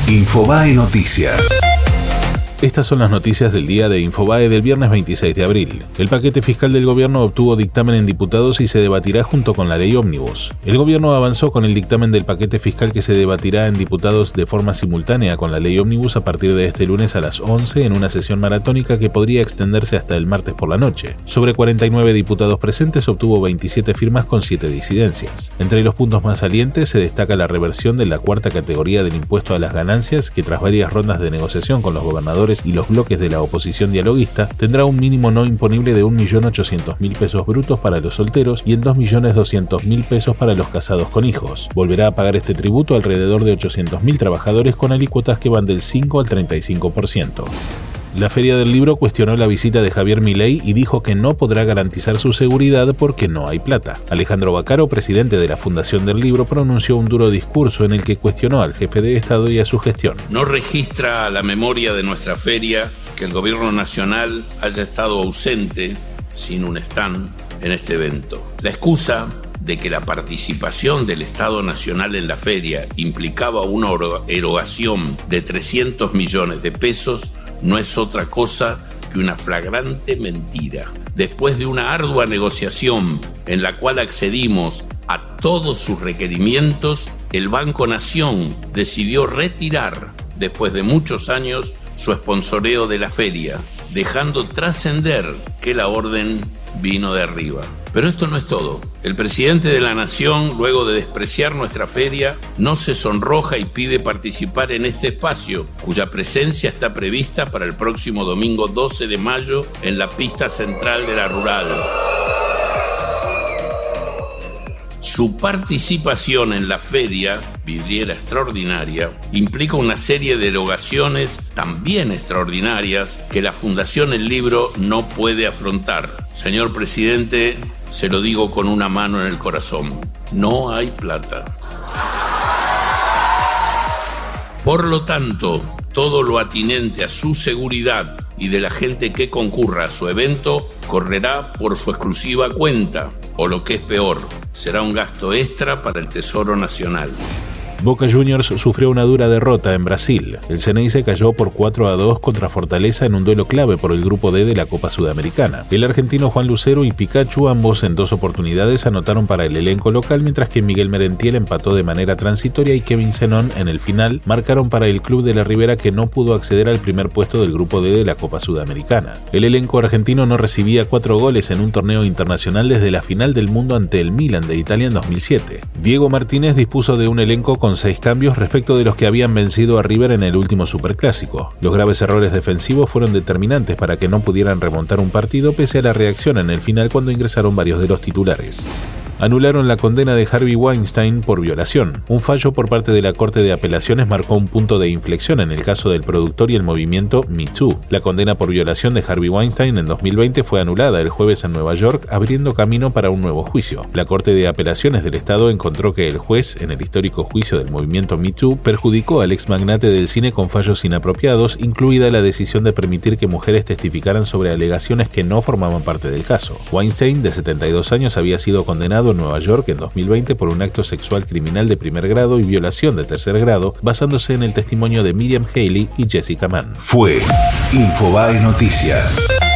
Infobae Noticias. Estas son las noticias del día de Infobae del viernes 26 de abril. El paquete fiscal del gobierno obtuvo dictamen en diputados y se debatirá junto con la ley ómnibus. El gobierno avanzó con el dictamen del paquete fiscal que se debatirá en diputados de forma simultánea con la ley ómnibus a partir de este lunes a las 11 en una sesión maratónica que podría extenderse hasta el martes por la noche. Sobre 49 diputados presentes obtuvo 27 firmas con 7 disidencias. Entre los puntos más salientes se destaca la reversión de la cuarta categoría del impuesto a las ganancias que tras varias rondas de negociación con los gobernadores y los bloques de la oposición dialoguista, tendrá un mínimo no imponible de 1.800.000 pesos brutos para los solteros y en 2.200.000 pesos para los casados con hijos. Volverá a pagar este tributo alrededor de 800.000 trabajadores con alícuotas que van del 5 al 35%. La Feria del Libro cuestionó la visita de Javier Milei y dijo que no podrá garantizar su seguridad porque no hay plata. Alejandro Baccaro, presidente de la Fundación del Libro, pronunció un duro discurso en el que cuestionó al jefe de Estado y a su gestión. No registra a la memoria de nuestra feria que el gobierno nacional haya estado ausente, sin un stand, en este evento. La excusa de que la participación del Estado Nacional en la feria implicaba una erogación de 300 millones de pesos no es otra cosa que una flagrante mentira. Después de una ardua negociación en la cual accedimos a todos sus requerimientos, el Banco Nación decidió retirar, después de muchos años, su sponsoreo de la feria, dejando trascender que la orden vino de arriba. Pero esto no es todo. El presidente de la Nación, luego de despreciar nuestra feria, no se sonroja y pide participar en este espacio, cuya presencia está prevista para el próximo domingo 12 de mayo en la pista central de la Rural. Su participación en la feria, vidriera extraordinaria, implica una serie de erogaciones también extraordinarias que la Fundación El Libro no puede afrontar. Señor presidente, se lo digo con una mano en el corazón, no hay plata. Por lo tanto, todo lo atinente a su seguridad y de la gente que concurra a su evento correrá por su exclusiva cuenta, o lo que es peor, será un gasto extra para el Tesoro Nacional. Boca Juniors sufrió una dura derrota en Brasil. El Ceneice cayó por 4-2 contra Fortaleza en un duelo clave por el grupo D de la Copa Sudamericana. El argentino Juan Lucero y Pikachu, ambos en 2 oportunidades, anotaron para el elenco local, mientras que Miguel Merentiel empató de manera transitoria y Kevin Zenón en el final marcaron para el club de la Ribera, que no pudo acceder al primer puesto del grupo D de la Copa Sudamericana. El elenco argentino no recibía 4 goles en un torneo internacional desde la final del mundo ante el Milan de Italia en 2007. Diego Martínez dispuso de un elenco con 6 cambios respecto de los que habían vencido a River en el último superclásico. Los graves errores defensivos fueron determinantes para que no pudieran remontar un partido pese a la reacción en el final cuando ingresaron varios de los titulares. Anularon la condena de Harvey Weinstein por violación. Un fallo por parte de la Corte de Apelaciones marcó un punto de inflexión en el caso del productor y el movimiento Me Too. La condena por violación de Harvey Weinstein en 2020 fue anulada el jueves en Nueva York, abriendo camino para un nuevo juicio. La Corte de Apelaciones del Estado encontró que el juez, en el histórico juicio del movimiento Me Too, perjudicó al ex magnate del cine con fallos inapropiados, incluida la decisión de permitir que mujeres testificaran sobre alegaciones que no formaban parte del caso. Weinstein, de 72 años, había sido condenado en Nueva York en 2020 por un acto sexual criminal de primer grado y violación de tercer grado, basándose en el testimonio de Miriam Haley y Jessica Mann. Fue Infobae Noticias.